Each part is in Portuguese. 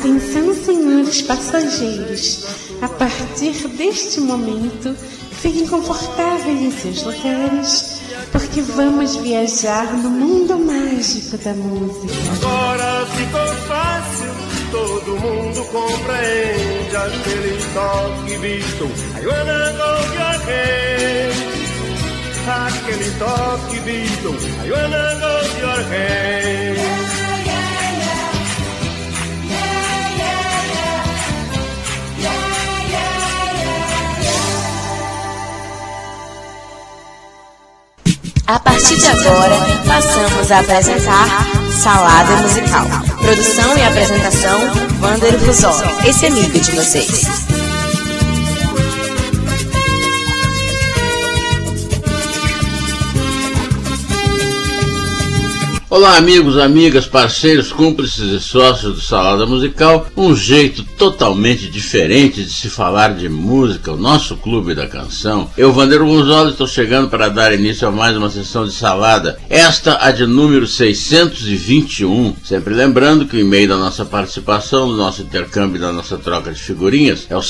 Atenção, senhores passageiros. A partir deste momento, fiquem confortáveis em seus lugares, porque vamos viajar no mundo mágico da música. Agora ficou fácil, todo mundo compreende aquele toque visto. I wanna go your hand. Aquele toque visto. I wanna go your hand. A partir de agora, passamos a apresentar Salada Musical. Produção e apresentação, Wander Ruzol, esse amigo de vocês. Olá amigos, amigas, parceiros, cúmplices e sócios do Salada Musical, um jeito totalmente diferente de se falar de música, o nosso clube da canção. Eu, Wander Gonzalez, estou chegando para dar início a mais uma sessão de salada, esta a de número 621, sempre lembrando que o e-mail da nossa participação, do nosso intercâmbio, da nossa troca de figurinhas, é o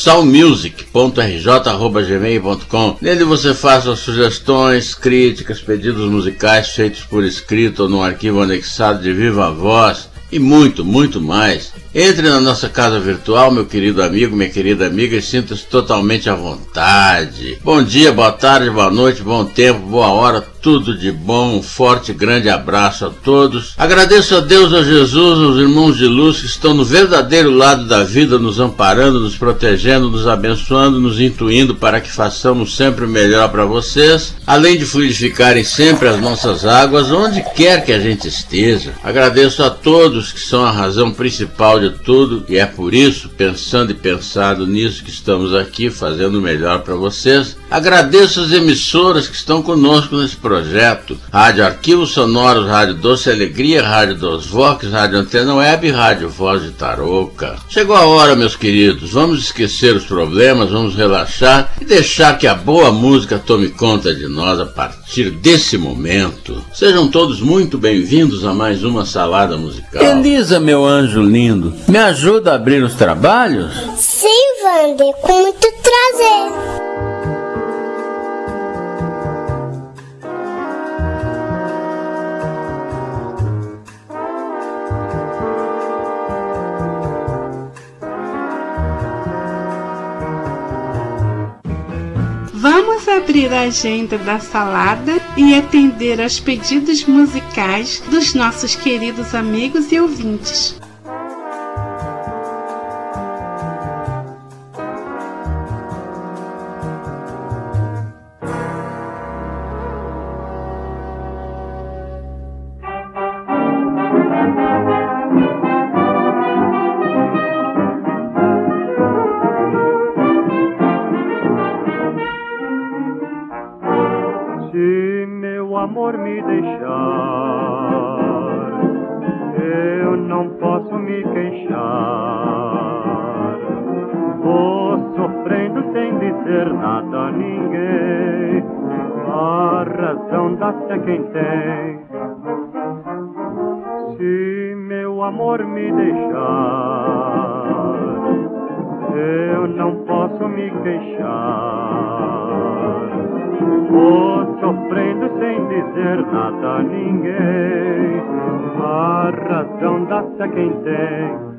salmusic.rj@gmail.com. Nele você faz suas sugestões, críticas, pedidos musicais feitos por escrito ou no arquivo anexado de viva voz e muito, muito mais. Entre na nossa casa virtual, meu querido amigo, minha querida amiga, e sinta-se totalmente à vontade. Bom dia, boa tarde, boa noite, bom tempo, boa hora, tudo de bom, um forte e grande abraço a todos. Agradeço a Deus, a Jesus, aos irmãos de luz que estão no verdadeiro lado da vida, nos amparando, nos protegendo, nos abençoando, nos intuindo para que façamos sempre o melhor para vocês, além de fluidificarem sempre as nossas águas, onde quer que a gente esteja. Agradeço a todos que são a razão principal de tudo, e é por isso, pensando e pensado nisso, que estamos aqui fazendo o melhor para vocês. Agradeço as emissoras que estão conosco nesse projeto: Rádio Arquivos Sonoros, Rádio Doce Alegria, Rádio Dos Vox, Rádio Antena Web e Rádio Voz de Tarouca. Chegou a hora, meus queridos, vamos esquecer os problemas, vamos relaxar e deixar que a boa música tome conta de nós a partir desse momento. Sejam todos muito bem-vindos a mais uma Salada Musical. Elisa, meu anjo lindo, me ajuda a abrir os trabalhos? Sim, Wander, com muito prazer. Vamos abrir a agenda da salada e atender aos pedidos musicais dos nossos queridos amigos e ouvintes. Amor me deixar, eu não posso me queixar. Vou sofrendo sem dizer nada a ninguém. A razão dá-se a quem tem. Se meu amor me deixar, eu não posso me queixar. Vou sofrendo sem dizer nada a ninguém. A razão dá-se a quem tem.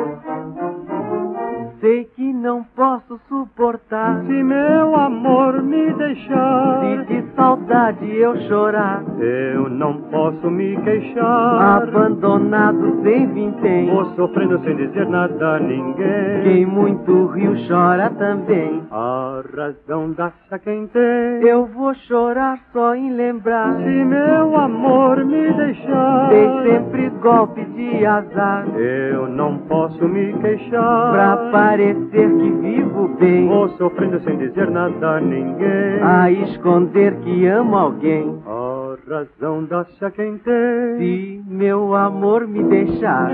Sei que não posso suportar se meu amor me deixar. Se de saudade eu chorar, eu não posso me queixar. Abandonado sem vintém, vou sofrendo sem dizer nada a ninguém. Quem muito riu chora também. A razão dá-se a quem tem. Eu vou chorar só em lembrar. Se meu amor me deixar, tem sempre golpe de azar. Eu não posso me queixar. Pra parecer que vivo bem, vou sofrendo sem dizer nada a ninguém. A esconder que amo alguém. A razão dá-se a quem tem. Se meu amor me deixar,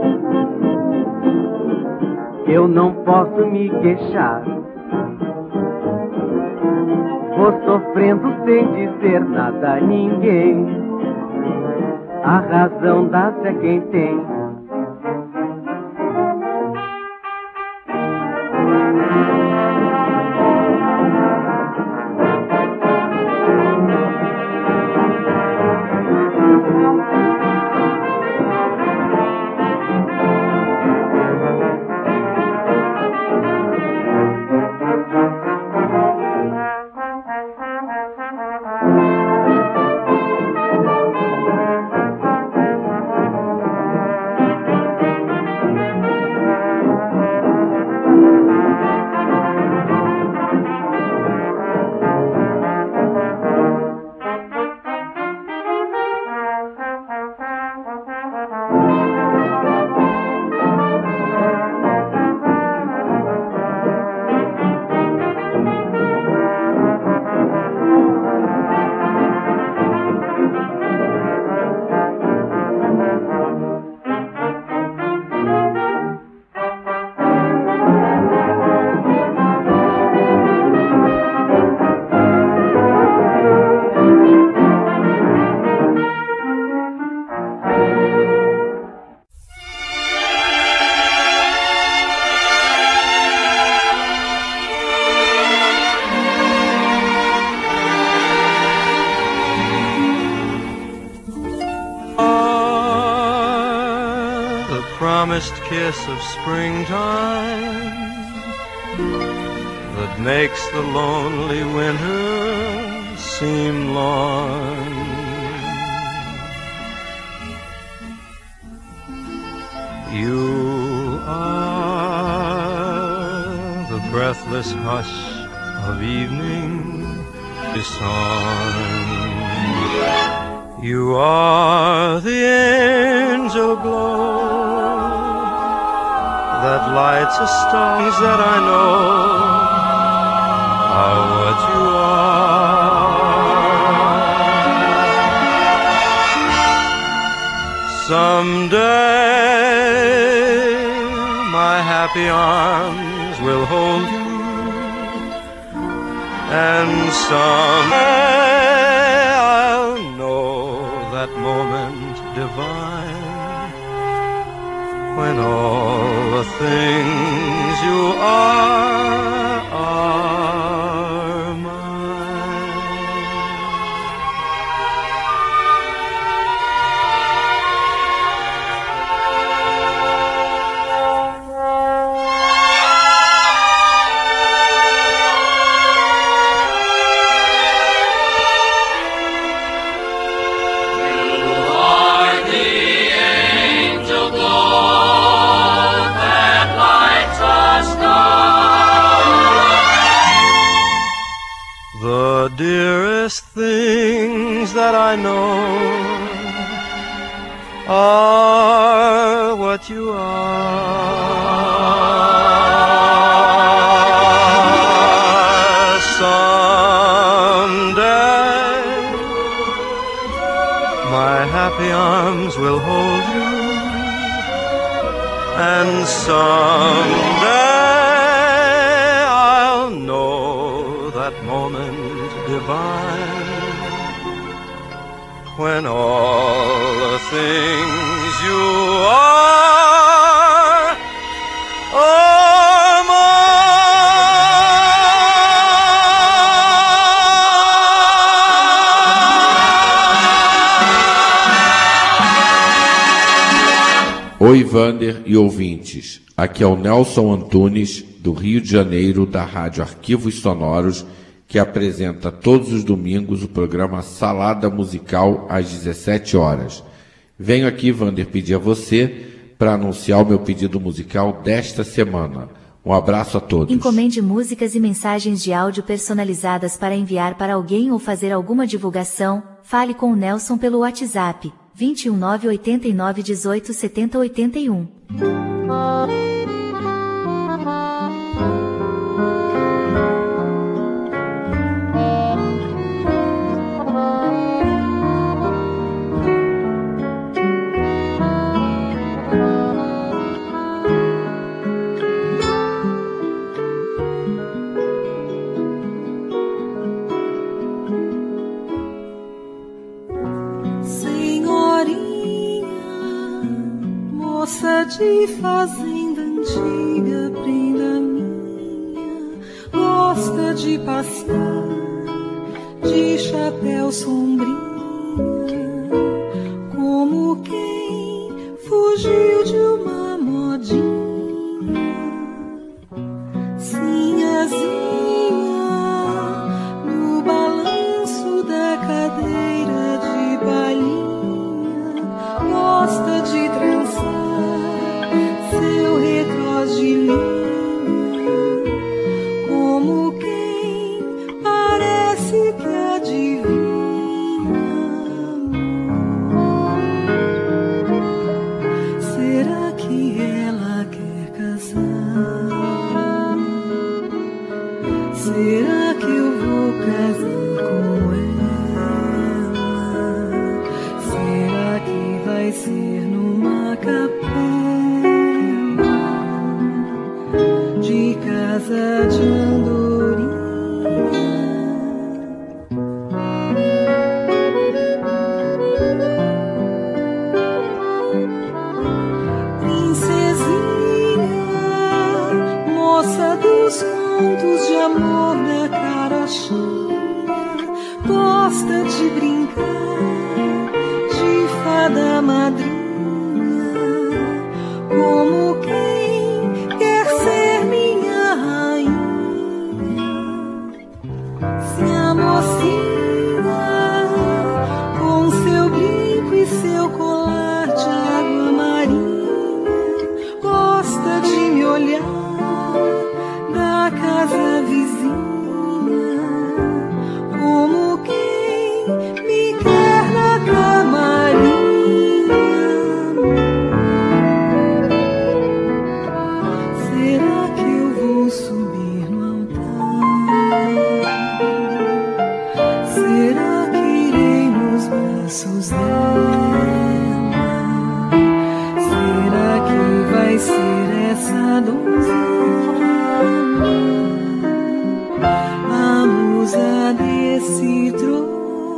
eu não posso me queixar. Vou sofrendo sem dizer nada a ninguém. A razão dá-se a quem tem. promised kiss of springtime that makes the lonely winter seem long. You are the breathless hush of evening song. You are the angel glow that lights a star that I know are what you are. Someday my happy arms will hold you, and someday I'll know that moment divine when all the things you are mine. The dearest things that I know are what you are. Someday my happy arms will hold you, and someday I'll know that moment divine when all the things you are mine. Oi, Vander e ouvintes. Aqui é o Nelson Antunes, do Rio de Janeiro, da Rádio Arquivos Sonoros, que apresenta todos os domingos o programa Salada Musical às 17 horas. Venho aqui, Vander, pedir a você para anunciar o meu pedido musical desta semana. Um abraço a todos. Encomende músicas e mensagens de áudio personalizadas para enviar para alguém ou fazer alguma divulgação. Fale com o Nelson pelo WhatsApp 21989 18 70 81. Moça de fazenda antiga, prenda minha, gosta de passear de chapéu sombrinha, como quem fugiu de uma modinha. Sinhazinha, no balanço da cadeira de balinha, gosta de trançar seu recós de linha, como quem parece que adivinha. Será que ela quer casar? Será que eu vou casar com ela? Será que vai ser numa capela de casa de andorinha? Princesinha, moça dos contos de amor da carochinha, gosta de brincar de fada madrinha, Será que vai ser essa donzela, a musa desse drogado?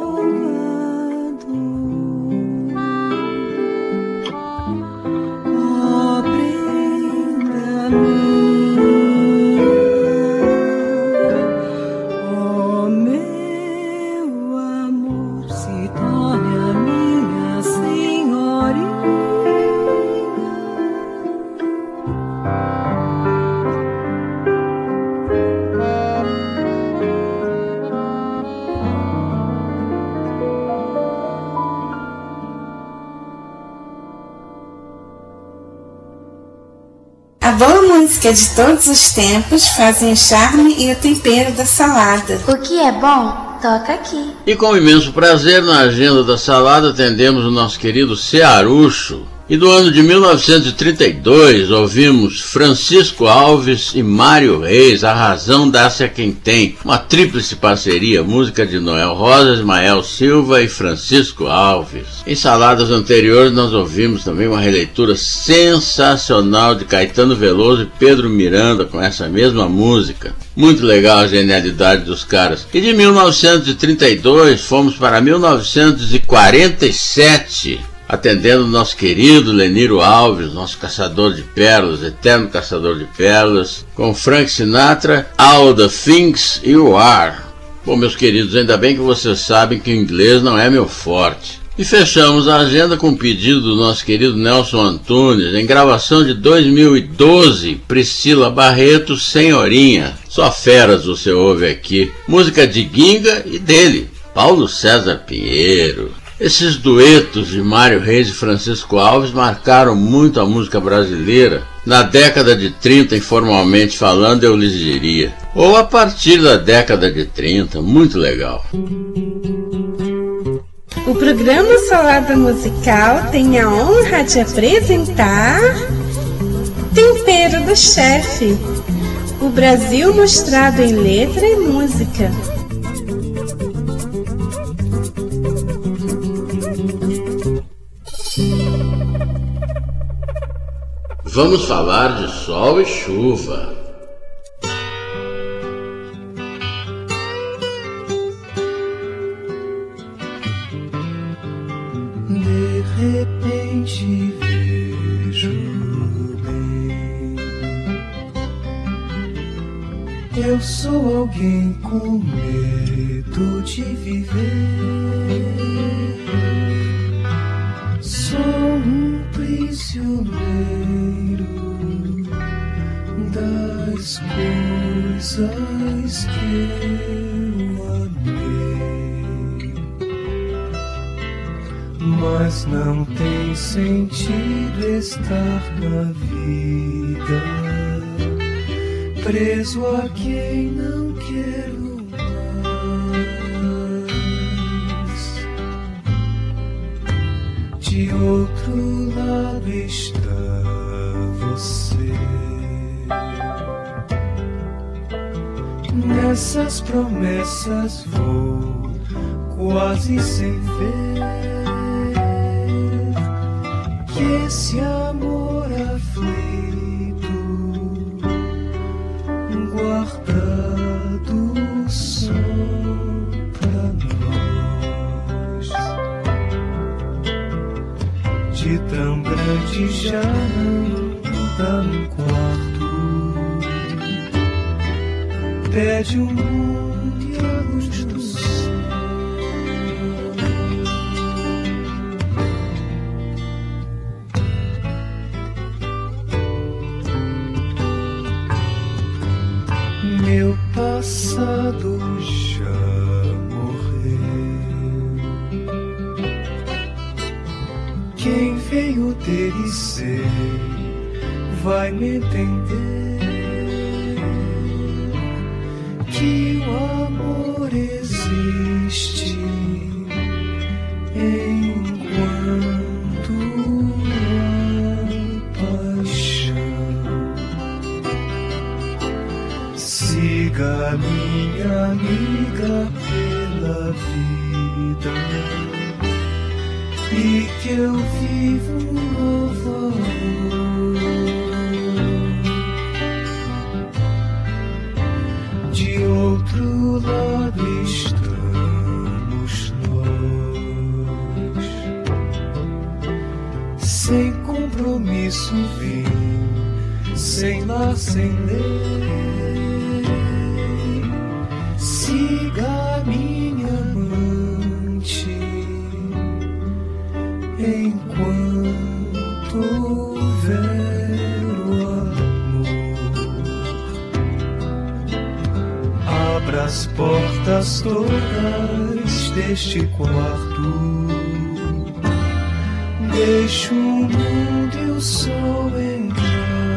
Oh, prenda minha, oh, meu amor, se torne a minha senhorinha. A boa música de todos os tempos fazem o charme e o tempero da salada. O que é bom, toca aqui. E com imenso prazer, na agenda da salada, atendemos o nosso querido Cearucho. E do ano de 1932, ouvimos Francisco Alves e Mário Reis, A Razão Dá-se a Quem Tem. Uma tríplice parceria, música de Noel Rosa, Ismael Silva e Francisco Alves. Em saladas anteriores, nós ouvimos também uma releitura sensacional de Caetano Veloso e Pedro Miranda com essa mesma música. Muito legal a genialidade dos caras. E de 1932, fomos para 1947... atendendo o nosso querido Leniro Alves, nosso caçador de pérolas, eterno caçador de pérolas, com Frank Sinatra, All the Things You Are. Bom, meus queridos, ainda bem que vocês sabem que o inglês não é meu forte. E fechamos a agenda com o pedido do nosso querido Nelson Antunes, em gravação de 2012, Priscila Barreto, Senhorinha. Só feras você ouve aqui. Música de Ginga e dele, Paulo César Pinheiro. Esses duetos de Mário Reis e Francisco Alves marcaram muito a música brasileira. Na década de 30, informalmente falando, eu lhes diria. Ou a partir da década de 30, muito legal. O programa Salada Musical tem a honra de apresentar Tempero do Chefe, o Brasil mostrado em letra e música. Vamos falar de sol e chuva. De repente vejo bem, eu sou alguém com medo de viver. Sou um prisioneiro das coisas que eu amei, mas não tem sentido estar na vida preso a quem não quero mais. De outro lado está você, nessas promessas vou quase sem ver que esse amor aflito guardado só pra nós, de tão grande já não dá no quarto, pede um mundo e a luz do céu. Meu passado já morreu, quem veio dele ser vai me entender que o amor existe enquanto há paixão. Siga minha amiga pela vida, e que eu vivo um novo amor. De outro lado estamos nós, sem compromisso vim, sem lar, sem lei. Siga minha amante enquanto houver o amor. Abra as portas todas deste quarto, deixe o mundo e o sol entrar.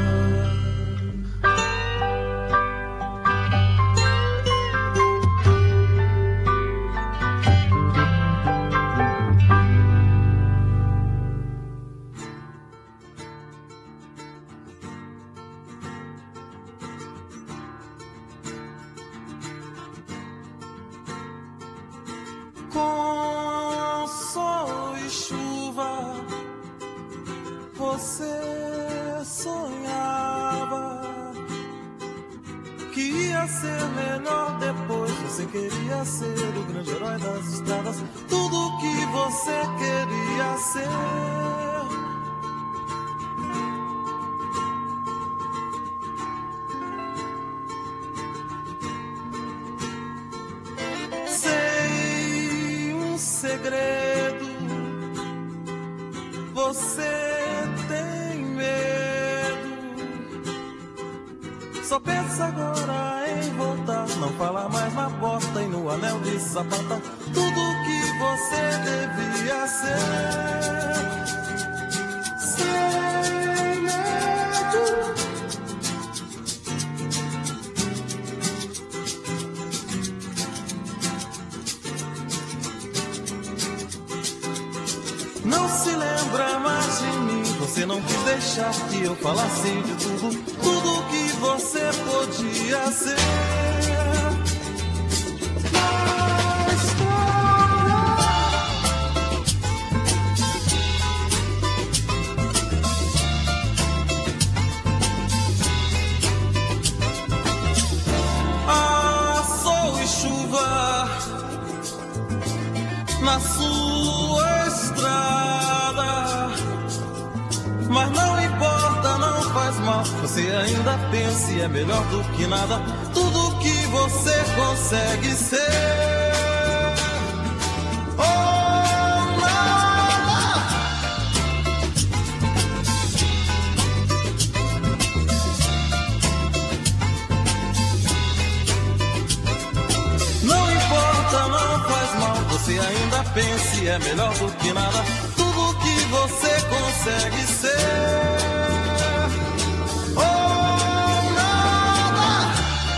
Com sol e chuva, você sonhava que ia ser melhor depois. Você queria ser o grande herói das estradas, tudo que você queria ser. Segredo, você tem medo, só pensa agora em voltar, não fala mais na porta e no anel de sapata, tudo que você devia ser. Sem medo. Não se lembra mais de mim, você não quis deixar que eu falasse de tudo, tudo que você podia ser. Ah, sol e chuva na sua estrada, mas não importa, não faz mal. Você ainda pensa e é melhor do que nada, tudo que você consegue ser. Oh, nada. Não importa, não faz mal. Você ainda pensa e é melhor do que nada, tudo que você consegue ser. Oh, nada.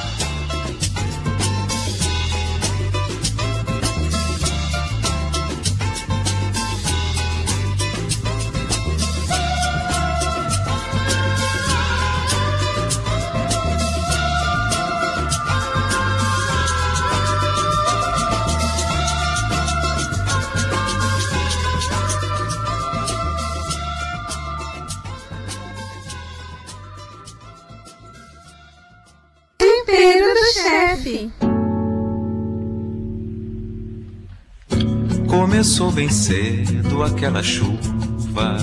Começou bem cedo aquela chuva,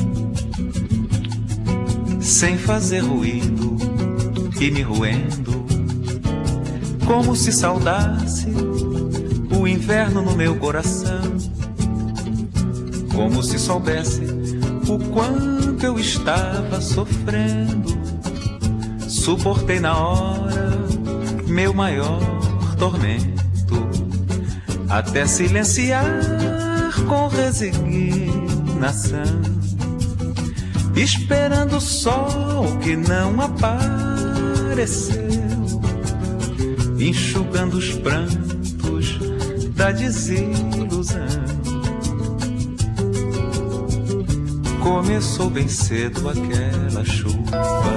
sem fazer ruído e me roendo, como se saudasse o inverno no meu coração, como se soubesse o quanto eu estava sofrendo. Suportei na hora meu maior tormento, até silenciar com resignação, esperando o sol que não apareceu, enxugando os prantos da desilusão. Começou bem cedo aquela chuva,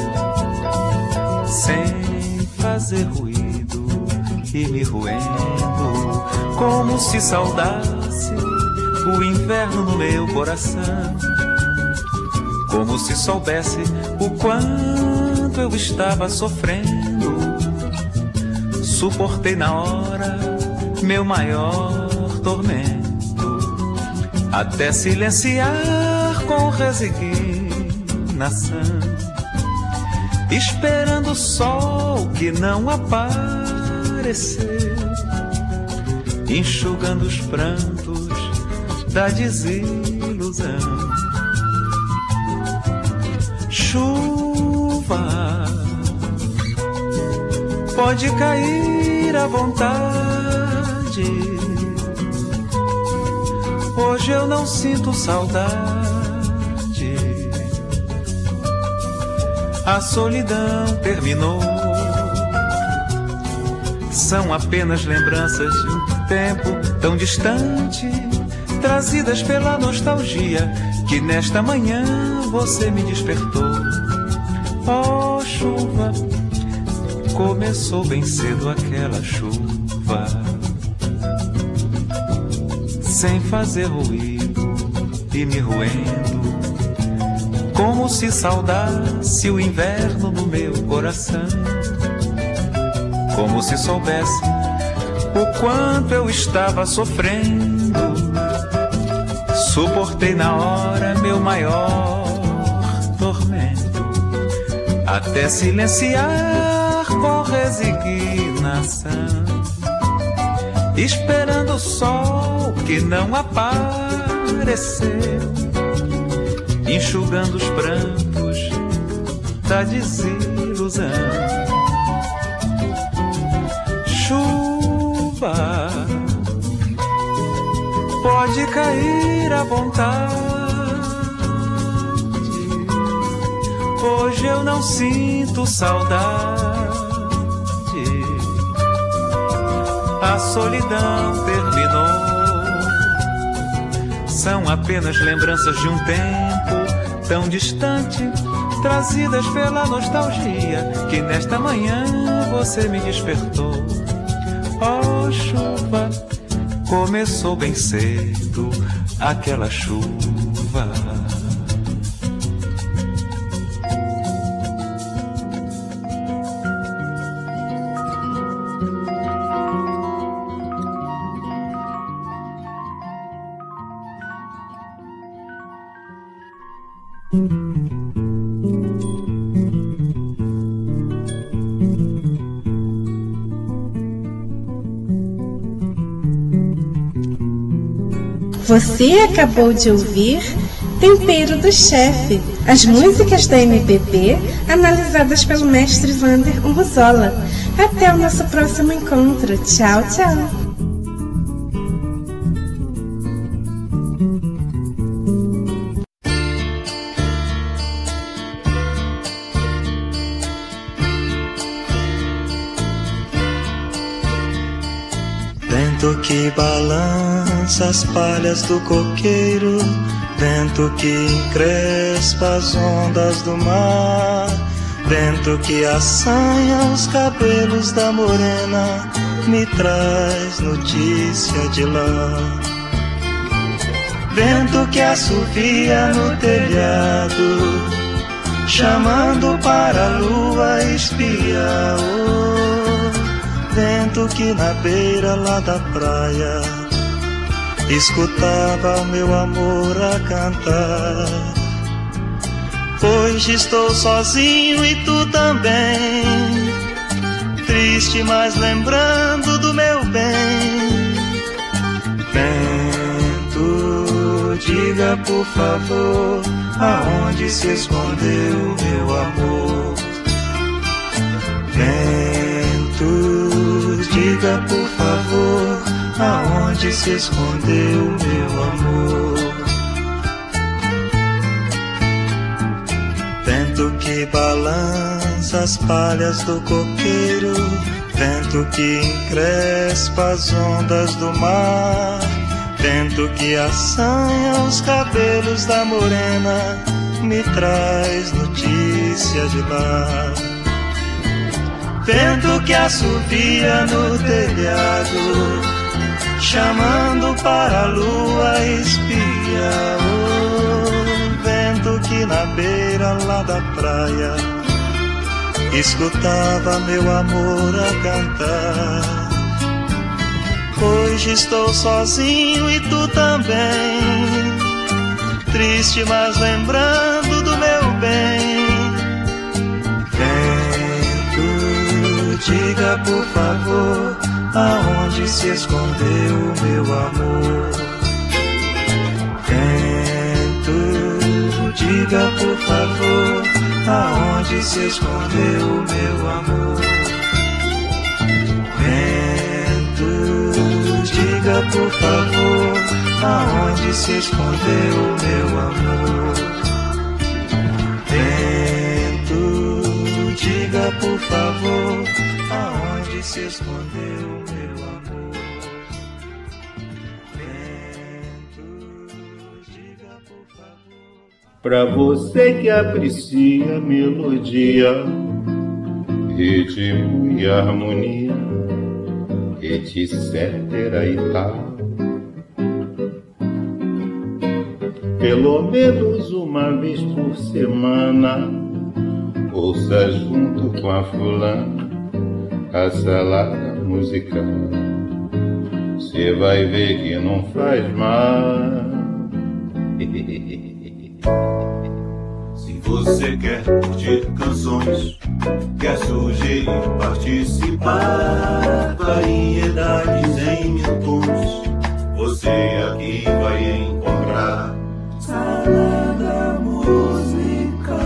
sem fazer ruído e me roendo, como se saudasse o inverno no meu coração, como se soubesse o quanto eu estava sofrendo. Suportei na hora meu maior tormento, até silenciar com resignação, esperando o sol que não apareceu, enxugando os prantos da desilusão. Chuva pode cair à vontade, hoje eu não sinto saudade. A solidão terminou, são apenas lembranças de um tempo tão distante, trazidas pela nostalgia, que nesta manhã você me despertou. Oh, chuva, começou bem cedo aquela chuva, sem fazer ruído e me roendo, como se saudasse o inverno no meu coração, como se soubesse o quanto eu estava sofrendo. Suportei na hora meu maior tormento, até silenciar com resignação, esperando o sol que não apareceu, enxugando os prantos da desilusão. Chuva pode cair à vontade, hoje eu não sinto saudade. A solidão terminou, são apenas lembranças de um tempo tão distante, trazidas pela nostalgia, que nesta manhã você me despertou. Oh, chuva, começou bem cedo aquela chuva. Você acabou de ouvir Tempero do Chefe, as músicas da MPB analisadas pelo mestre Wander Urzola. Até o nosso próximo encontro. Tchau, tchau. Vento que balança as palhas do coqueiro, vento que encrespa as ondas do mar, vento que assanha os cabelos da morena, me traz notícia de lá. Vento que assovia no telhado, chamando para a lua espiar. Vento que na beira lá da praia escutava meu amor a cantar. Hoje estou sozinho e tu também, triste mas lembrando do meu bem. Vento, diga por favor, aonde se escondeu meu amor. Vento, diga por favor, aonde se escondeu meu amor. Vento que balança as palhas do coqueiro, vento que encrespa as ondas do mar, vento que assanha os cabelos da morena, me traz notícia de lá. Vento que assovia no telhado, chamando para a lua espia. O vento que na beira lá da praia escutava meu amor a cantar. Hoje estou sozinho e tu também, triste mas lembrando do meu bem. Vento, diga por favor, aonde se escondeu o meu amor? Vento, diga por favor, aonde se escondeu o meu amor? Vento, diga por favor, aonde se escondeu o meu amor? Vento, diga por favor, aonde se escondeu o meu amor? Vento, diga por favor. Pra você que aprecia melodia, ritmo e harmonia, etc e tal, pelo menos uma vez por semana, ouça junto com a fulana a salada musical. Cê vai ver que não faz mal. Se você quer curtir canções, quer sugerir, participar, variedades em mil tons, você aqui vai encontrar Salada Musical.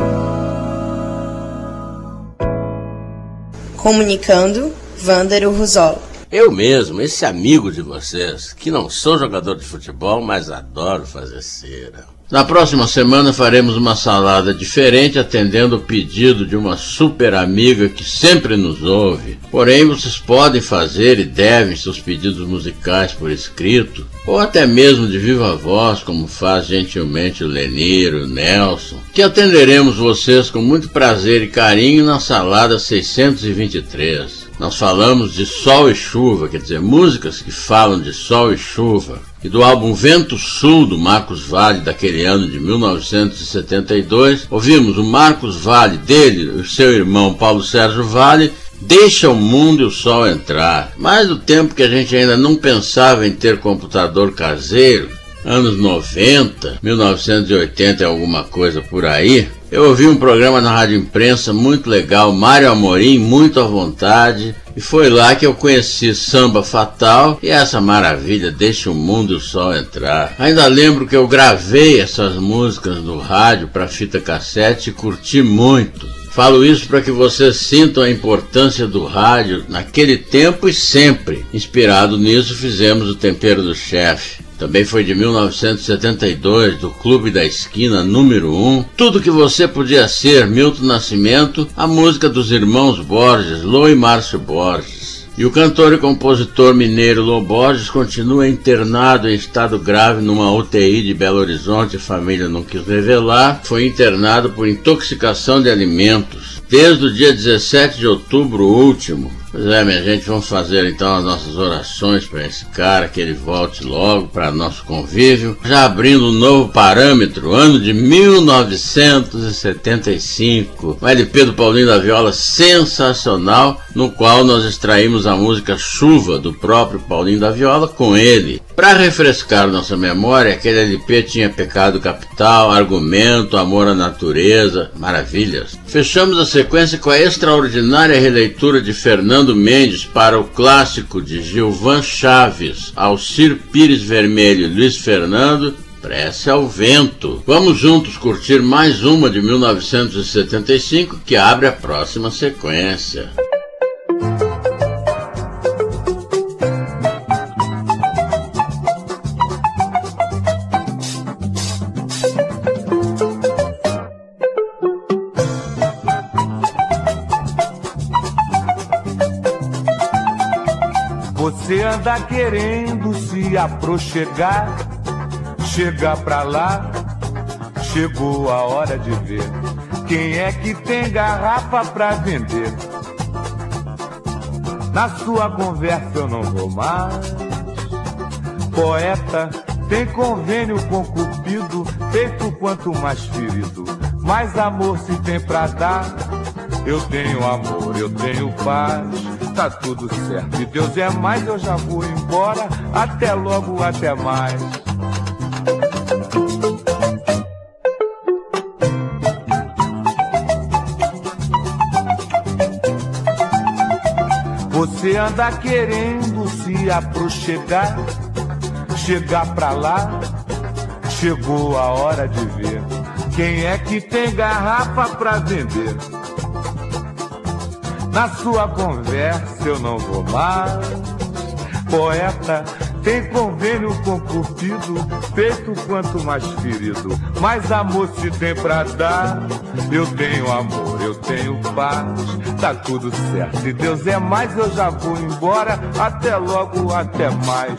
Comunicando, Vândaro Ruzola. Eu mesmo, esse amigo de vocês, que não sou jogador de futebol, mas adoro fazer cera. Na próxima semana faremos uma salada diferente, atendendo o pedido de uma super amiga que sempre nos ouve. Porém, vocês podem fazer e devem seus pedidos musicais por escrito, ou até mesmo de viva voz, como faz gentilmente o Lenir, o Nelson, que atenderemos vocês com muito prazer e carinho na salada 623. Nós falamos de sol e chuva, quer dizer, músicas que falam de sol e chuva. E do álbum Vento Sul, do Marcos Valle, daquele ano de 1972, ouvimos o Marcos Valle, dele, o seu irmão Paulo Sérgio Valle, Deixa o Mundo e o Sol Entrar. Mas do tempo que a gente ainda não pensava em ter computador caseiro, anos 90, 1980 e alguma coisa por aí, eu ouvi um programa na Rádio Imprensa muito legal, Mário Amorim, muito à vontade, e foi lá que eu conheci Samba Fatal e essa maravilha, Deixa o Mundo e o Sol Entrar. Ainda lembro que eu gravei essas músicas no rádio para fita cassete e curti muito. Falo isso para que vocês sintam a importância do rádio naquele tempo e sempre. Inspirado nisso, fizemos o Tempero do Chefe. Também foi de 1972, do Clube da Esquina, número 1. Tudo que você podia ser, Milton Nascimento, a música dos irmãos Borges, Lô e Márcio Borges. E o cantor e compositor mineiro Lô Borges continua internado em estado grave numa UTI de Belo Horizonte, a família não quis revelar. Foi internado por intoxicação de alimentos desde o dia 17 de outubro último. Pois é, minha gente, vamos fazer então as nossas orações para esse cara, que ele volte logo para nosso convívio. Já abrindo um novo parâmetro, ano de 1975, um LP do Paulinho da Viola sensacional, no qual nós extraímos a música Chuva, do próprio Paulinho da Viola, com ele. Para refrescar nossa memória, aquele LP tinha Pecado Capital, Argumento, Amor à Natureza, maravilhas. Fechamos a sequência com a extraordinária releitura de Fernando Mendes para o clássico de Gilvan Chaves, Alcir Pires Vermelho e Luiz Fernando, Prece ao Vento. Vamos juntos curtir mais uma de 1975 que abre a próxima sequência. Você anda querendo se aproxegar, chega pra lá, chegou a hora de ver quem é que tem garrafa pra vender. Na sua conversa eu não vou mais, Poeta tem convênio com Cupido, feito quanto mais ferido. Mais amor se tem pra dar. Eu tenho amor, eu tenho paz. Tá tudo certo e Deus é mais. Eu já vou embora, até logo, até mais. Você anda querendo se aproxegar, chegar pra lá, chegou a hora de ver quem é que tem garrafa pra vender. Na sua conversa eu não vou mais. Poeta tem convênio com Cupido, feito quanto mais ferido. Mais amor se tem pra dar. Eu tenho amor, eu tenho paz. Tá tudo certo, se Deus é mais. Eu já vou embora, até logo, até mais.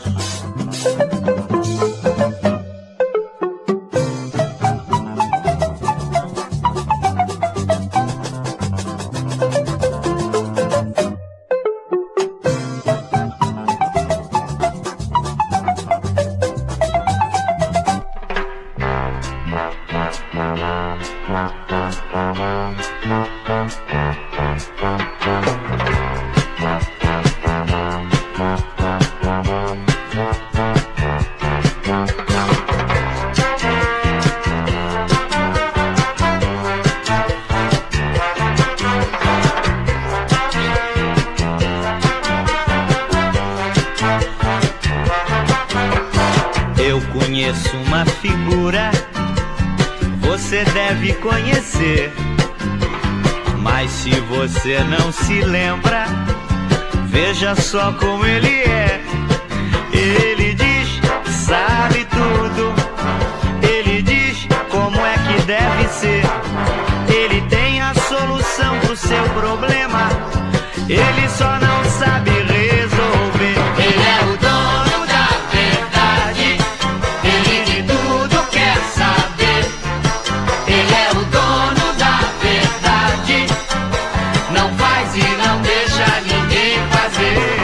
Conheço uma figura, você deve conhecer. Mas se você não se lembra, veja só como ele é. Ele diz, sabe tudo. Ele diz como é que deve ser. Ele tem a solução pro seu problema. Ele só não sabe resolver. Ele é o dono da verdade. Ele de tudo quer saber. Ele é o dono da verdade. Não faz e não deixa ninguém fazer.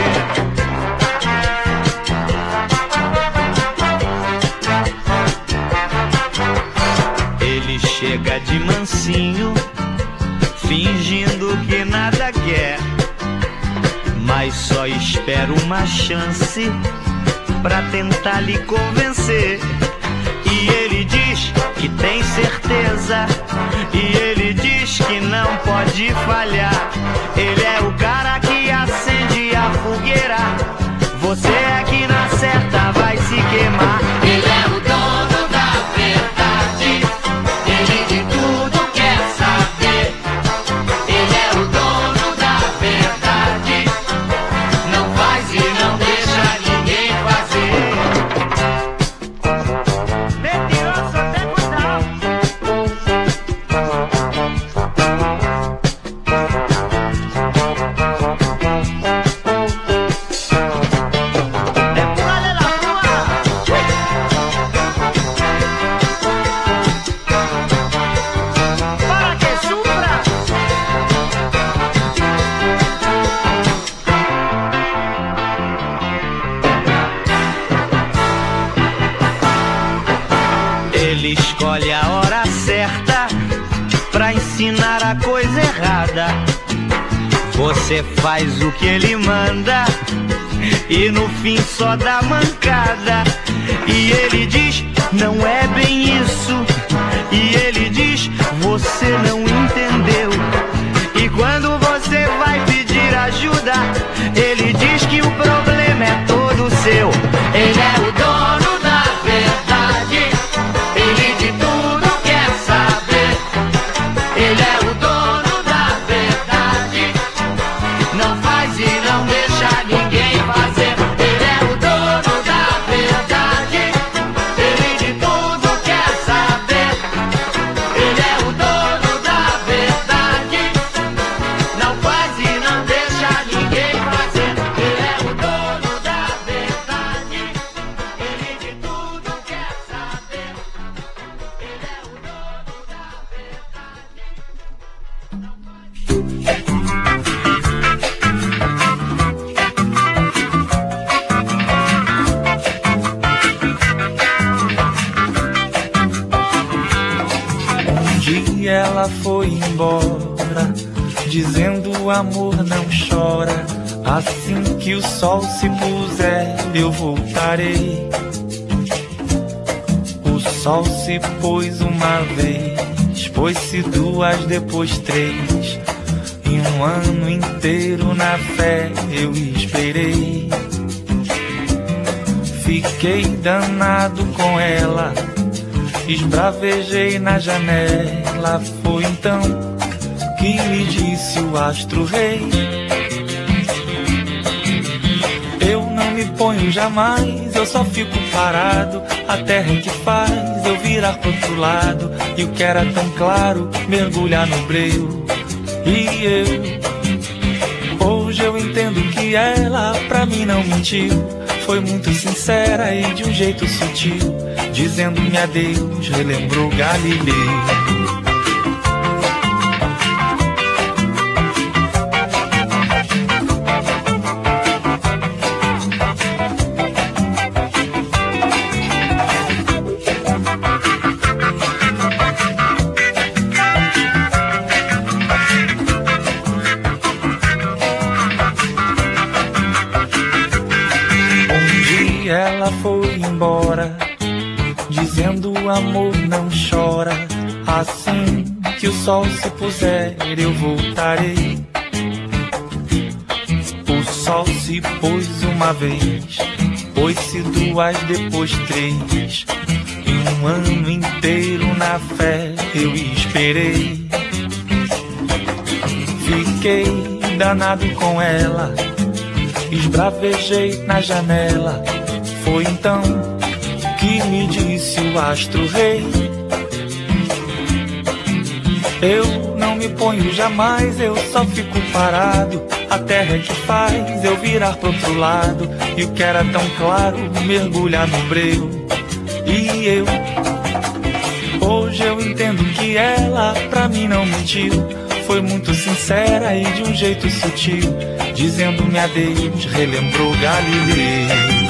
Ele chega de mansinho, fingindo que nada quer, mas só espera uma chance pra tentar lhe convencer. E ele diz que tem certeza, e ele diz que não pode falhar. Ele é o cara que acende a fogueira. Você é que na certa vai se queimar. Ele é o dono da verdade. Ele de tudo quer saber. Ele é o dono da verdade. Não faz e não deixa ninguém fazer. Mentiroso até cuidar. Ele escolhe a hora certa pra ensinar a coisa errada. Você faz o que ele manda e no fim só dá mancada. E ele diz, não é bem isso. E ele diz, você não entendeu. E quando você vai pedir ajuda, ele diz que o problema é todo seu. Ele é o dono da verdade. Ele de tudo quer saber. Ele é o dono da verdade. Não faz e não deixa ninguém fazer. Ele é o dono da verdade. Ele de tudo quer saber. dia ela foi embora, dizendo o amor não chora. Assim que o sol se puser, eu voltarei. O sol se pôs uma vez, pôs-se duas, depois três. E um ano inteiro na fé eu esperei. Fiquei danado com ela, esbravejei na janela. Foi então que me disse o astro-rei: eu não me ponho jamais, eu só fico parado. A terra é que faz eu virar pro outro lado. E o que era tão claro, mergulhar no breu. E hoje eu entendo que ela pra mim não mentiu. Foi muito sincera e de um jeito sutil, dizendo-me adeus, relembrou Galileu. Ela foi embora, dizendo o amor não chora. Assim que o sol se puser, eu voltarei. O sol se pôs uma vez, pôs-se duas, depois três. E um ano inteiro na fé eu esperei. Fiquei danado com ela, esbravejei na janela. Foi então que me disse o astro-rei: eu não me ponho jamais, eu só fico parado. A terra é que faz eu virar pro outro lado. E o que era tão claro, mergulhar no breu. E hoje eu entendo que ela pra mim não mentiu. Foi muito sincera e de um jeito sutil, dizendo-me adeus, relembrou Galileu.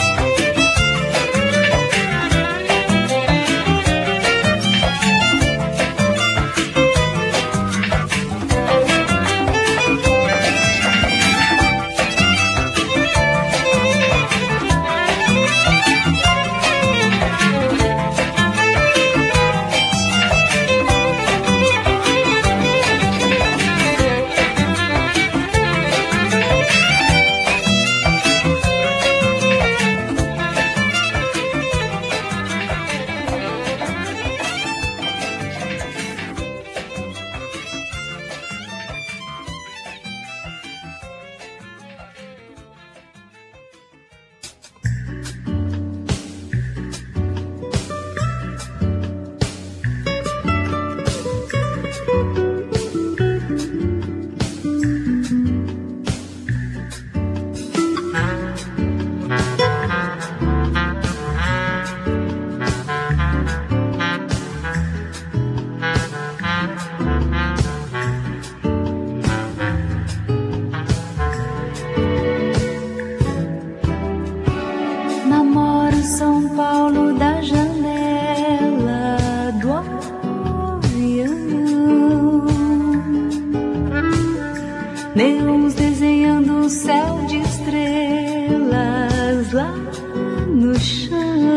Deus desenhando um céu de estrelas lá no chão.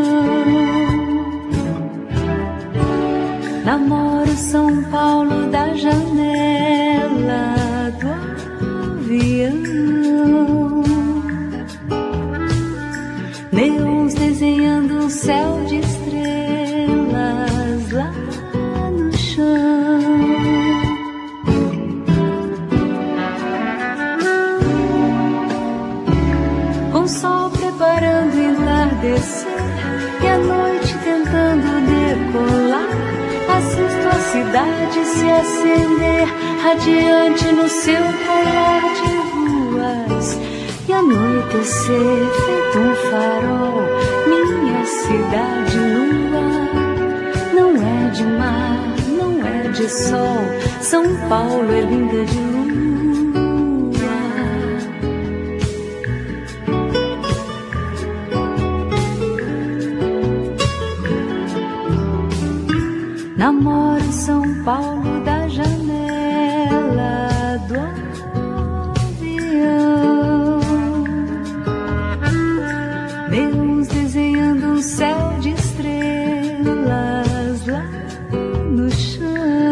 Namoro São Paulo da janela do avião. Deus desenhando um céu de estrelas lá no chão. O sol preparando o entardecer e a noite tentando decolar. Assisto a cidade se acender, radiante no seu colar de ruas. E anoitecer feito um farol, minha cidade nua. Não é de mar, não é de sol, São Paulo é linda de lua. Namoro em São Paulo da janela do avião. Deus desenhando um céu de estrelas lá no chão.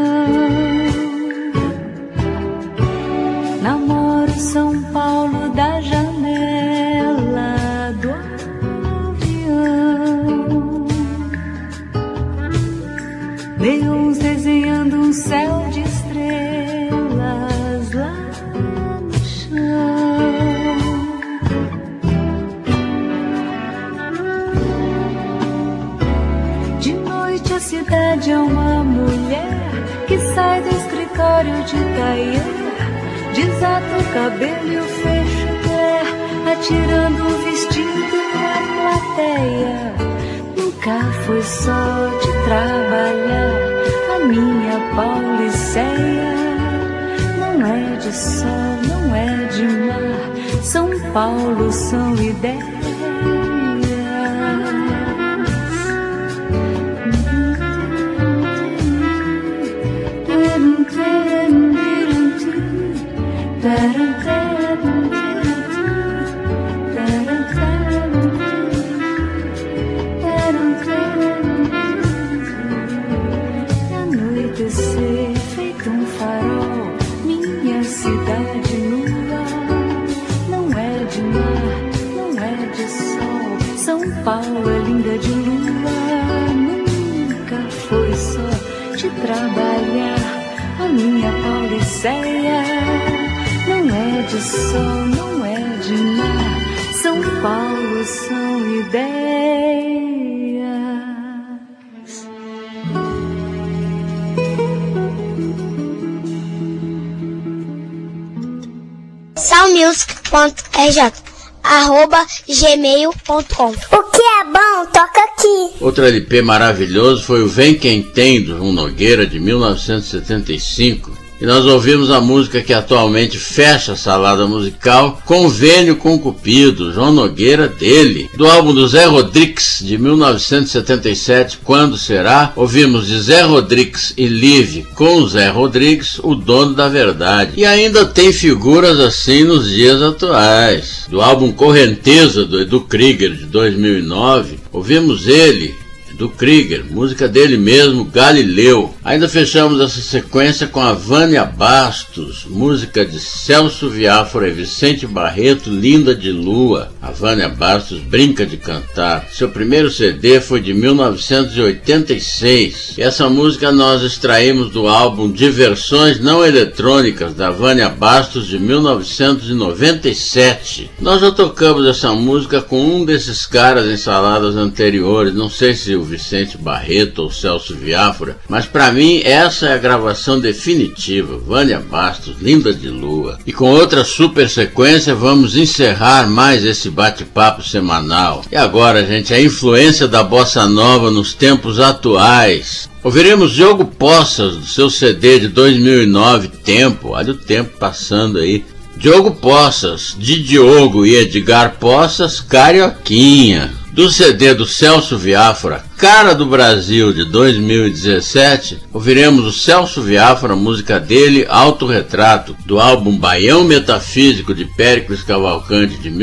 Namoro em São Paulo da janela do avião. Deus desenhando um céu de estrelas lá no chão. De noite a cidade é uma mulher que sai do escritório de tailleur, desata o cabelo e o fecho o pé, atirando o vestido na plateia. Nunca foi só de trabalhar, a minha Pauliceia. Não é de sol, não é de mar, São Paulo são ideias. Anoitecer feito um farol, minha cidade nua. Não é de mar, não é de sol, São Paulo é linda de lua. Nunca foi só de trabalhar, a minha Pauliceia. Não é de sol, não é de mar, São Paulo são ideias. salmusic.rj@gmail.com. O que é bom, toca aqui. Outro LP maravilhoso foi o Vem Quem Tem, do João Nogueira, de 1975. E nós ouvimos a música que atualmente fecha a salada musical, Convênio com Cupido, João Nogueira dele. Do álbum do Zé Rodrigues, de 1977, Quando Será, ouvimos de Zé Rodrigues e Live com Zé Rodrigues, O Dono da Verdade. E ainda tem figuras assim nos dias atuais. Do álbum Correnteza, do Edu Krieger, de 2009, ouvimos ele, do Krieger, música dele mesmo, Galileu. Ainda fechamos essa sequência com a Vânia Bastos, música de Celso Viáfora e Vicente Barreto, Linda de Lua. A Vânia Bastos brinca de cantar. Seu primeiro CD foi de 1986. E essa música nós extraímos do álbum Diversões Não Eletrônicas, da Vânia Bastos, de 1997. Nós já tocamos essa música com um desses caras em saladas anteriores, não sei se o Vicente Barreto ou Celso Viáfora, mas para mim essa é a gravação definitiva, Vânia Bastos, Linda de Lua. E com outra super sequência vamos encerrar mais esse bate-papo semanal. E agora, gente, a influência da bossa nova nos tempos atuais. Ouviremos Diogo Poças, do seu CD de 2009, Tempo. Olha o tempo passando aí. Diogo Poças, de Diogo e Edgar Poças, Carioquinha. Do CD do Celso Viáfora, Cara do Brasil, de 2017, ouviremos o Celso Viáfora, música dele, Autorretrato. Do álbum Baião Metafísico, de Péricles Cavalcante, de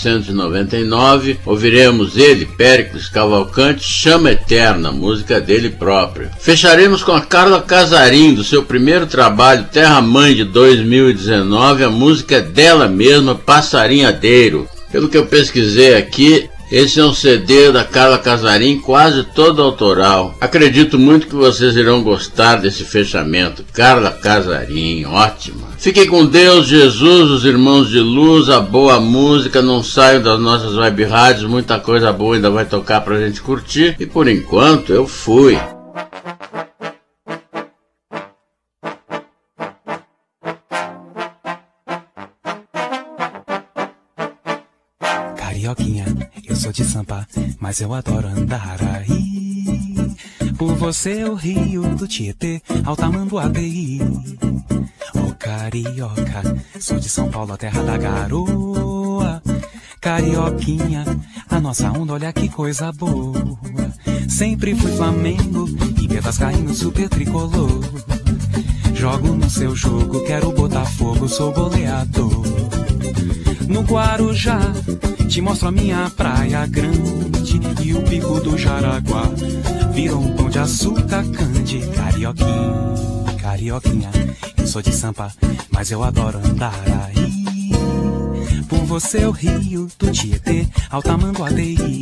1999, ouviremos ele, Péricles Cavalcante, Chama Eterna, música dele próprio. Fecharemos com a Carla Casarim, do seu primeiro trabalho, Terra Mãe, de 2019, a música é dela mesma, Passarinhadeiro. Pelo que eu pesquisei aqui, esse é um CD da Carla Casarim, quase todo autoral. Acredito muito que vocês irão gostar desse fechamento. Carla Casarim, ótima. Fiquem com Deus, Jesus, os irmãos de luz, a boa música. Não saiam das nossas web rádios, muita coisa boa ainda vai tocar pra gente curtir. E por enquanto, eu fui. Carioquinha, eu sou de Sampa, mas eu adoro andar aí. Por você eu rio do Tietê ao Tamanduateí. Ô carioca, sou de São Paulo, a terra da garoa. Carioquinha, a nossa onda, olha que coisa boa. Sempre fui Flamengo e vascaíno super tricolor. Jogo no seu jogo, quero Botafogo, sou goleador. No Guarujá, te mostro a minha praia grande e o pico do Jaraguá. Virou um pão de açúcar, cande, carioquinha, carioquinha. Eu sou de Sampa, mas eu adoro andar aí. Por você eu rio do Tietê ao Tamanduateí.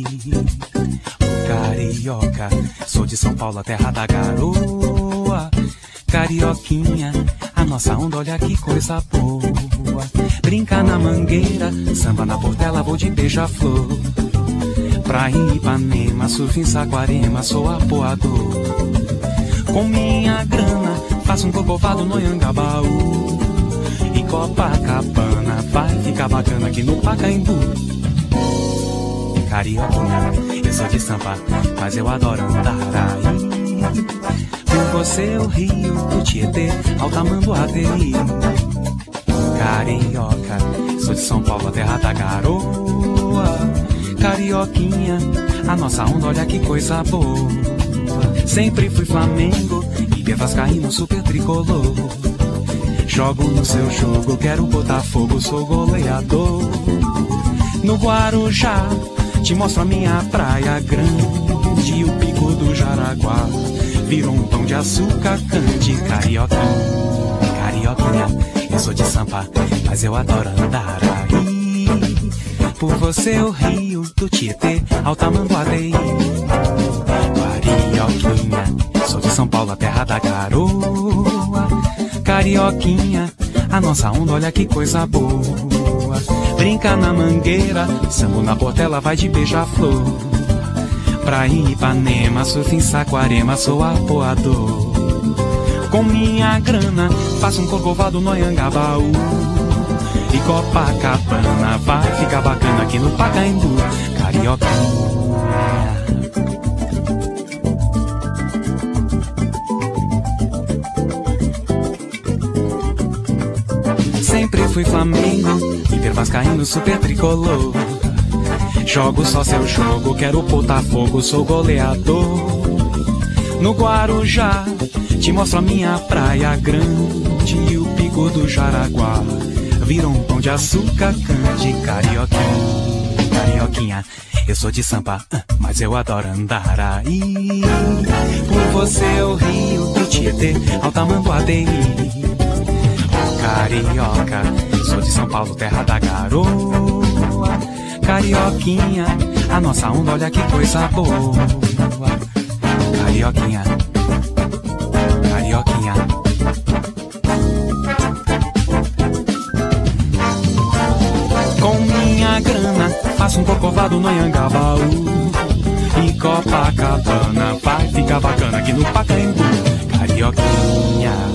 Carioca, sou de São Paulo, a terra da garoa. Carioquinha, a nossa onda, olha que coisa boa. Brinca na mangueira, samba na portela, vou de beija-flor. Praia em Ipanema, surf em Saquarema, sou apoador. Com minha grana, faço um cocovado no Anhangabaú. E Copacabana, vai ficar bacana aqui no Pacaembu. Carioquinha, eu sou de Sampa, mas eu adoro andar aí. Por você eu rio do Tietê ao Tamanduateí. Carioca, sou de São Paulo, a terra da garoa. Carioquinha, a nossa onda, olha que coisa boa. Sempre fui Flamengo e vascaíno super tricolor. Jogo no seu jogo, quero Botafogo, sou goleador. No Guarujá, te mostro a minha praia grande e o pico do Jaraguá. Virou um pão de açúcar, cande, carioquinha, carioquinha. Eu sou de Sampa, mas eu adoro andar aí. Por você eu rio do Tietê ao Tamanduateí. Carioquinha, sou de São Paulo, a terra da garoa. Carioquinha, a nossa onda, olha que coisa boa. Brinca na mangueira, samba na portela, vai de beija-flor. Praia em Ipanema, surf em Saquarema, sou apoador. Com minha grana, faço um corcovado no Anhangabaú. E Copacabana, vai ficar bacana aqui no Pacaembu. Carioquinha. Sempre fui Flamengo, Inter vascaíno super tricolor. Jogo só seu jogo, quero Botafogo, sou goleador. No Guarujá, te mostro a minha praia grande e o pico do Jaraguá. Virou um pão de açúcar, cande, carioquinha, carioquinha. Eu sou de Sampa, mas eu adoro andar aí. Por você eu rio do Tietê ao Tamanduateí. Carioca, sou de São Paulo, terra da garoa. Carioquinha, a nossa onda, olha que coisa boa. Carioquinha, carioquinha. Com minha grana, faço um corcovado no Anhangabaú. E Copacabana, vai ficar bacana aqui no Pacaembu. Carioquinha.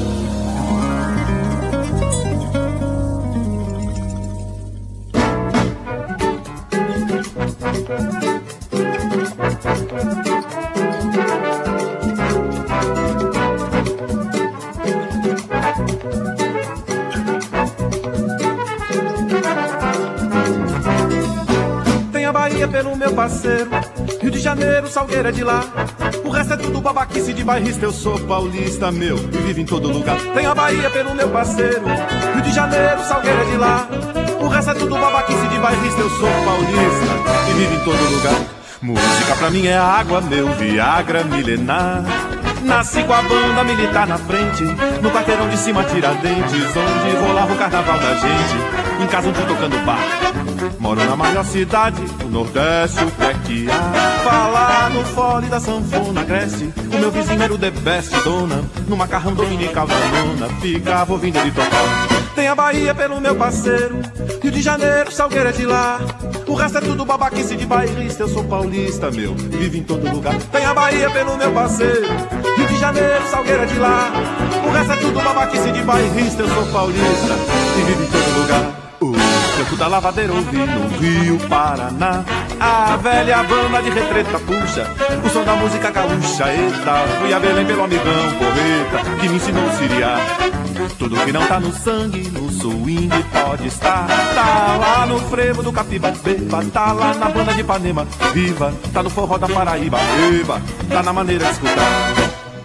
Tem a Bahia pelo meu parceiro, Rio de Janeiro, Salgueira de lá. O resto é tudo babaquice de bairrista, eu sou paulista, meu, e vivo em todo lugar. Tem a Bahia pelo meu parceiro, Rio de Janeiro, Salgueira de lá. O resto é tudo babaquice de bairrista, eu sou paulista, e vivo em todo lugar. Música pra mim é água, meu Viagra milenar. Nasci com a banda militar na frente, no quarteirão de cima Tiradentes, onde rolava o carnaval da gente, em casa um dia tocando bar. Moro na maior cidade do Nordeste, o que é que há? Falar no fole da sanfona cresce, o meu vizinho era o The Best Dona, no macarrão dominical da nona, ficava ouvindo ele tocar. Tem a Bahia pelo meu parceiro, Rio de Janeiro, Salgueira de lá. O resto é tudo babaquice de bairrista, eu sou paulista, meu, vivo em todo lugar. Tem a Bahia pelo meu parceiro, Rio de Janeiro, Salgueira de lá. O resto é tudo babaquice de bairrista, eu sou paulista e vivo em todo lugar. O canto da lavadeira ouvi no Rio Paraná. A velha banda de retreta puxa o som da música gaúcha. Eita, fui a Belém pelo amigão Porreta, que me ensinou a siriar. Tudo que não tá no sangue, no swing pode estar. Tá lá no frevo do Capiba, beba. Tá lá na banda de Ipanema, viva. Tá no forró da Paraíba, eba. Tá na maneira de escutar.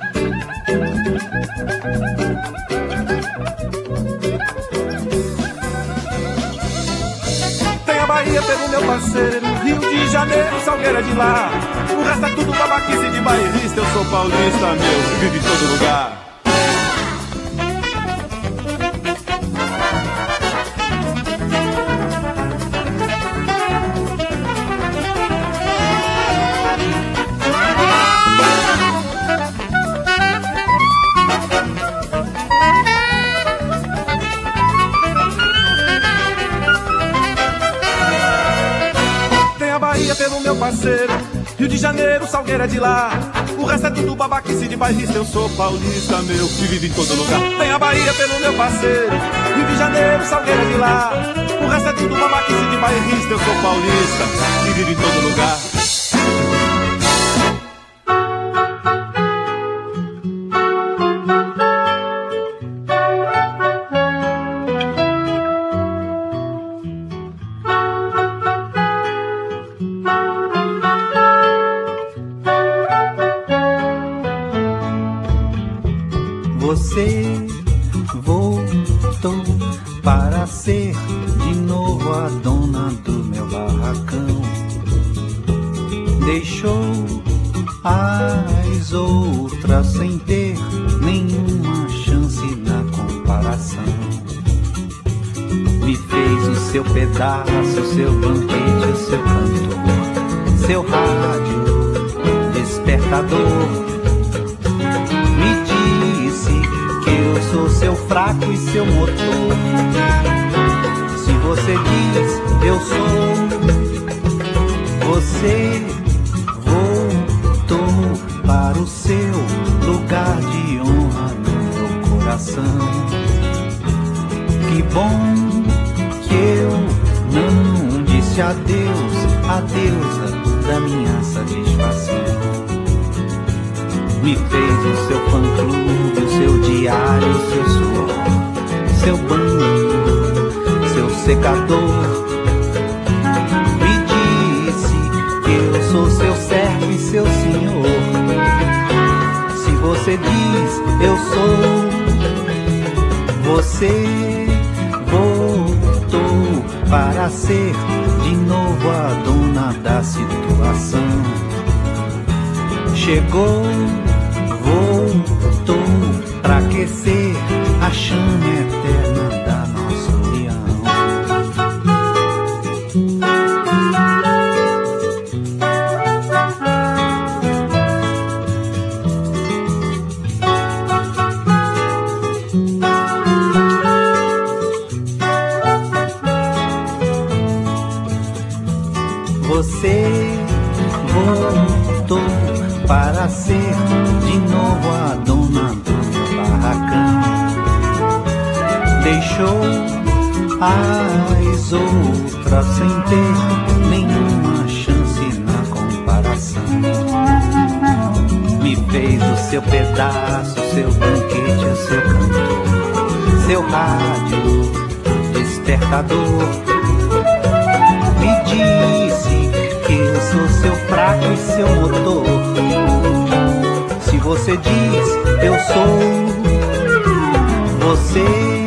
Tem a Bahia pelo meu parceiro, Rio de Janeiro, Salgueira de lá. O resto é tudo babaquice de bairrista. Eu sou paulista, meu, vivo em todo lugar. Pelo meu parceiro, Rio de Janeiro, Salgueira de lá. O resto é tudo babaquice de bairrista. Eu sou paulista, meu, que vive em todo lugar. Tem a Bahia pelo meu parceiro, Rio de Janeiro, Salgueira de lá. O resto é tudo babaquice de bairrista. Eu sou paulista, que vive em todo lugar. Você voltou para ser de novo a dona do meu barracão. Deixou as outras sem ter nenhuma chance na comparação. Me fez o seu pedaço, o seu banquete, o seu cantor, seu rádio, despertador. Eu sou seu fraco e seu motor. Se você diz eu sou, você voltou para o seu lugar de honra no meu coração. Que bom que eu não disse adeus, a deusa da minha satisfação. Me fez o seu fã-clube, o seu diário, o seu suor, seu banho, seu secador. Me disse que eu sou seu servo e seu senhor. Se você diz eu sou, você voltou para ser de novo a dona da situação. Chegou, voltou pra aquecer a chama eterna da nossa união. Você voltou para ser de novo a dona do meu barracão. Deixou as outras sem ter nenhuma chance na comparação. Me fez o seu pedaço, o seu banquete, o seu cantor, seu rádio, despertador. Me disse que eu sou seu fraco e seu motor. Se você diz eu sou, você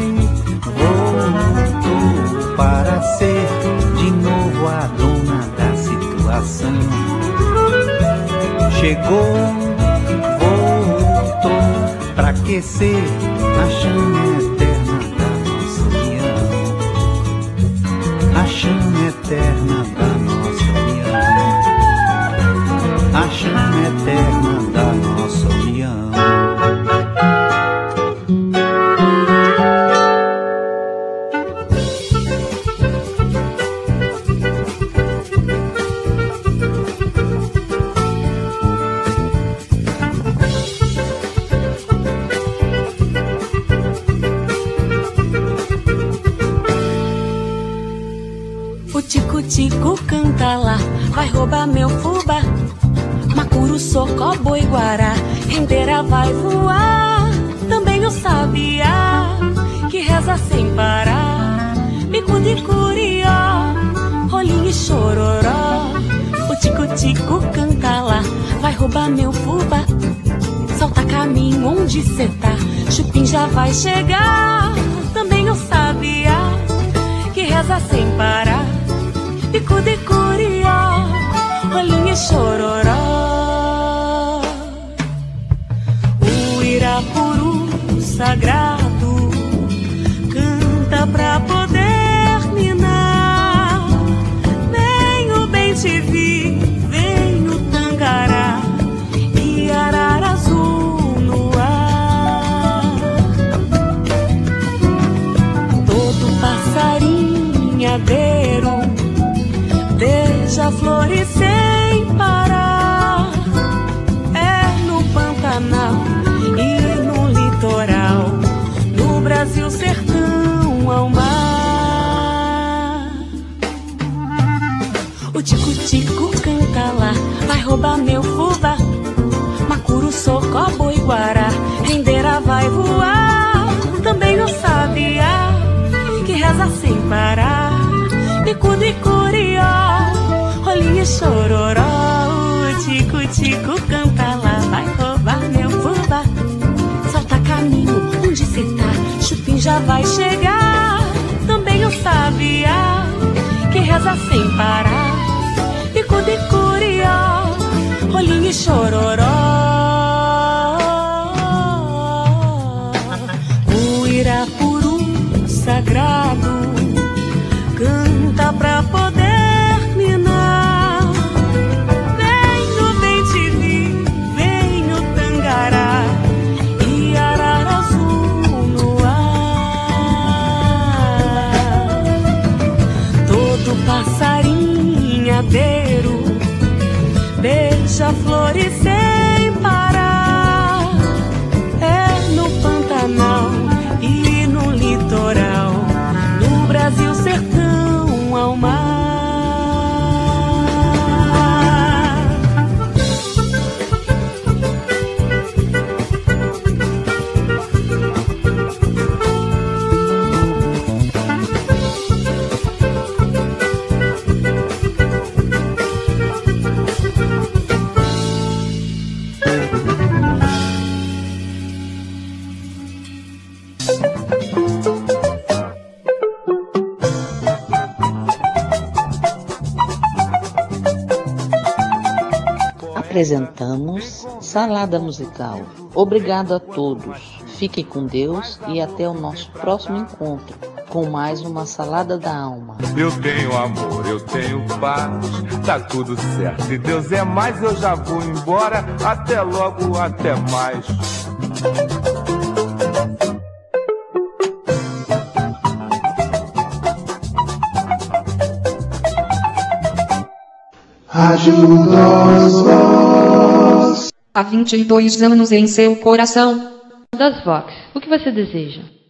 voltou para ser de novo a dona da situação. Chegou, voltou pra aquecer a chama eterna da nossa união. A chama eterna da nossa união. A chama eterna da nossa união. tico-tico canta lá, vai roubar meu fubá. Macuru, socó, boi, guará, rendeira vai voar. Também o sabiá, que reza sem parar. Bico de curió, rolinho e chororó. O tico-tico canta lá, vai roubar meu fubá. Solta caminho onde cê tá, chupim já vai chegar. Também o sabiá, que reza sem parar. Bico de curió, rolinho e chororó. O Irapuru sagrado canta pra poder minar. Vem o bem-te-vi, vem o tangará e arara azul no ar. Todo passarinhadeiro beija-flores sem parar. É no Pantanal e no litoral, no Brasil sertão ao mar. O tico-tico canta lá, vai roubar meu fubá. Macuru, socó, boi, guará, rendeira vai voar. Também o sabiá, que reza sem parar. Bico de curió, rolinho e chororó. O tico-tico canta lá, vai roubar meu fubá. Solta caminho onde cê tá, chupim já vai chegar. Também o sabiá, que reza sem parar. Bico de curió, rolinho e chororó. O Irapuru sagrado canta pra poder minar. Vem o bem-te-vi, vem o tangará e arara azul no ar. Todo passarinhadeiro beija-flores sem parar. É no Pantanal e no litoral, no Brasil sertão ao mar. Apresentamos Salada Musical. Obrigado a todos. Fiquem com Deus e até o nosso próximo encontro com mais uma Salada da Alma. Eu tenho amor, eu tenho paz, tá tudo certo. Se Deus é mais, eu já vou embora. Até logo, até mais. Rádio das Vox. Há 22 anos em seu coração. Das Vox, o que você deseja?